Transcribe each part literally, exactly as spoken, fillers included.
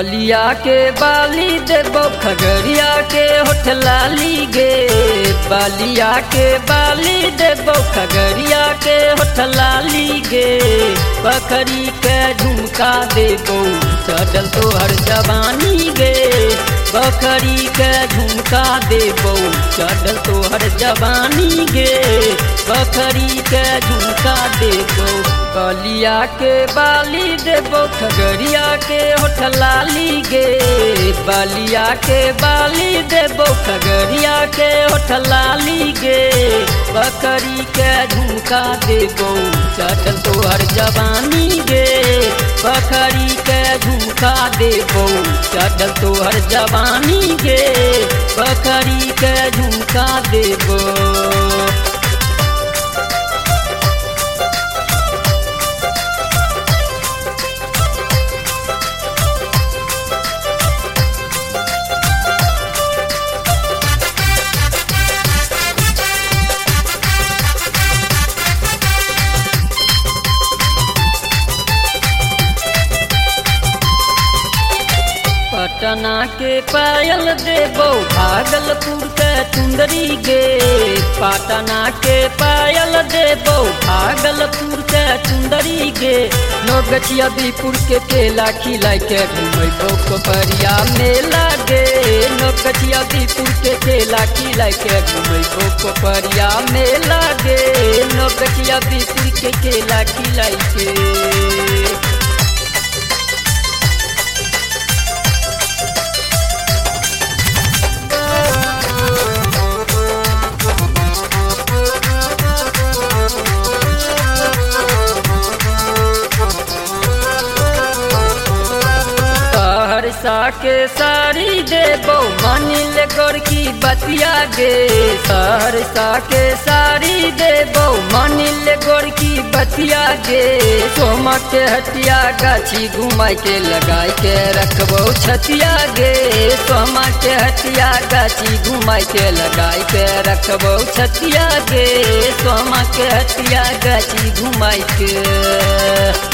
बलिया के बाली देबो खगड़िया के होठ लाली गे। बलिया के बाली देबो खगड़िया के होठ लाली गे। बकरी के झुमका देबो चढ़ल तोहर जवानी गे। बकरी के झुमका देबो चढ़ल तोहर जवानी गे। बकरी के झुमका देबो बलिया के बाली देबो खगड़िया के होठ लाली गे। बलिया के बाली देबो खगड़िया के होठ लाली गे। बकरी के झुमका देबो चढ़ल तोहर जवानी गे। बकरी के झुमका देबो चढ़ल तोहर जवानी गे। बकरी के झुमका देबो पटना के पायल देबो भागलपुर के चुंदरी गे। पटना के पायल देबो भागलपुर के चुंदरी गे। नौगछिया बीपुर के केला खिलाई के घुमेबो कोपरिया मेला गे। नौगछिया बीपुर के केला खिलाई के घुमेबो कोपरिया मेला गे। नौगछिया बीपुर के केला खिलाई के सहरसा के साड़ी देबो मानिल गोरकी बतिया गे। सहरसा के साड़ी देबो मानिल गोरकी बतिया गे। सोमा के हटिया गाछी घुमाई के लगाई के रखबो छतिया गे। सोमा के हटिया गाछी घुमाई के लगाई के रखबो छतिया गे। सोमा के हटिया गाछी घुमाई के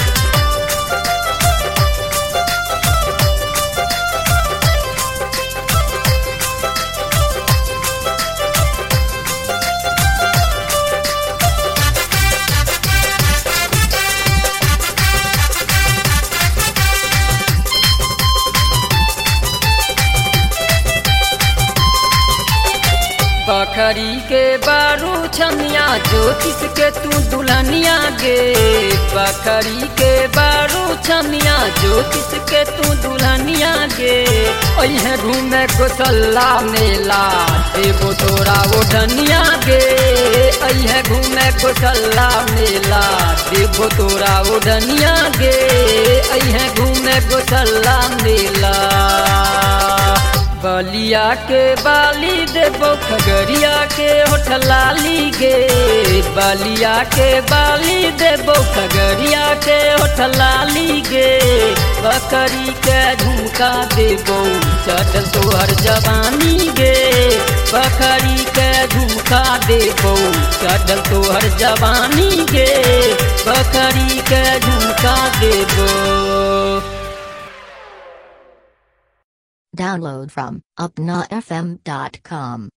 बकरी के बारू छमिया ज्योतिष के तू दुल्हनिया गे। बकरी के बारू छमिया ज्योतिष के तू दुल्हनिया गे। ओहे घूमे गोसल्ला मेला देबो तोरा ओढ़निया गे। ओहे घूमे गोसल्ला मेला देबो तोरा ओढ़निया गे। ओहे घूमे गोसल्ला मेला बलिया के बाली देबो खगड़िया के होठ लाली गे। बलिया के बाली देबो खगड़िया के होठ लाली गे। बकरी के झुमका देबो चढ़ल तोहर जवानी गे। बकरी के झुमका देबो चढ़ल तोहर जवानी गे। बकरी के झुमका देबो। Download from upna f m dot com.